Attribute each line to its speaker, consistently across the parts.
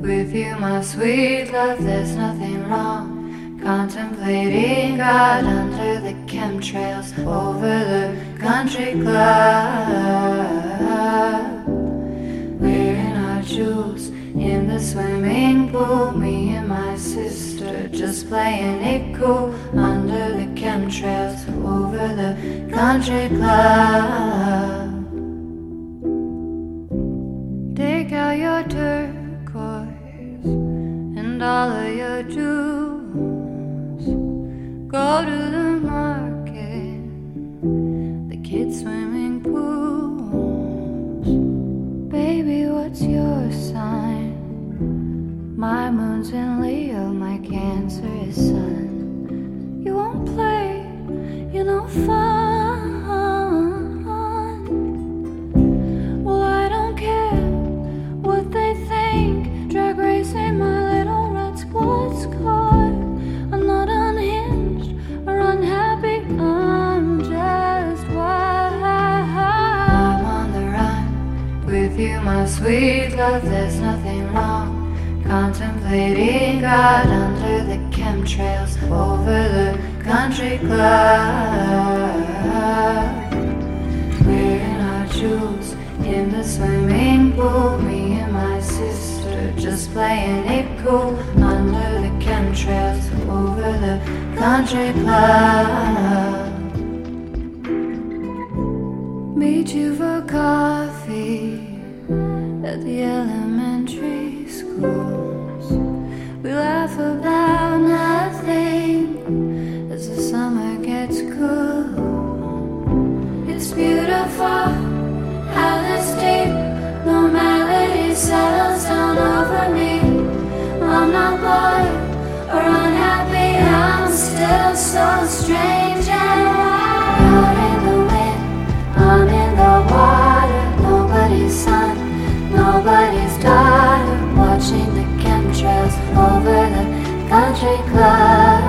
Speaker 1: With you, my sweet love, there's nothing wrong. Contemplating God under the chemtrails over the country club. Wearing our jewels in the swimming pool. Me and my sister just playing it cool under the chemtrails over the country club. Take out your turquoise and all of your jewels. Go to the market, the kids' swimming pools. Baby, what's your sign? My moon's in Leo, my Cancer is Sun. You won't play, you're no fun. Well, I don't care what they think. Drag racing my little red sports car. I'm not unhinged or unhappy, I'm just wild. I'm on the run with you, my sweet love, there's nothing wrong. Contemplating God under the chemtrails over the country club. Wearing our jewels in the swimming pool. Me and my sister just playing it cool under the chemtrails over the country club. Meet you for coffee at the elementary schools. We laugh about nothing as the summer gets cool. It's beautiful how this deep normality settles down over me. I'm not bored or unhappy, I'm still so strange and wild. Out in the wind, I'm in the water. Nobody's son, nobody's daughter. Watching the chemtrails over the country club.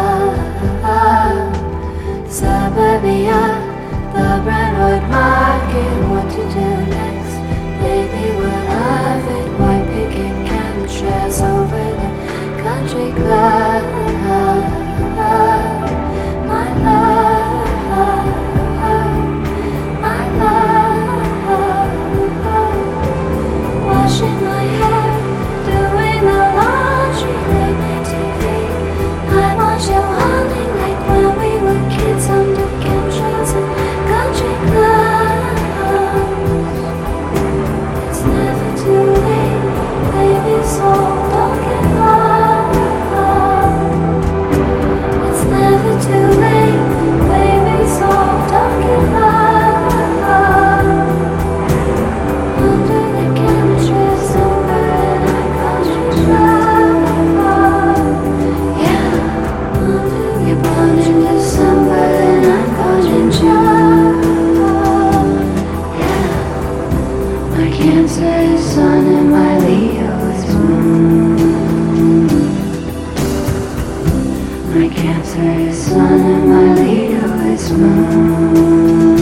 Speaker 1: Suburbia, the Brentwood Market. What to do next? Baby, what of it? White picket chemtrails over the country club. My love, my love. Washing my hair, doing the laundry, late night TV. I watch you hunting like when we were kids under chemtrails and country clubs. It's never too late, baby, so don't give up. It's never too late, baby, so don't give up. Under the chemtrails over in our country club. Yeah, you're born in December in our country club. Yeah, my Cancer is Sun and my Leo is Moon. My Cancer is Sun and my Leo is Moon.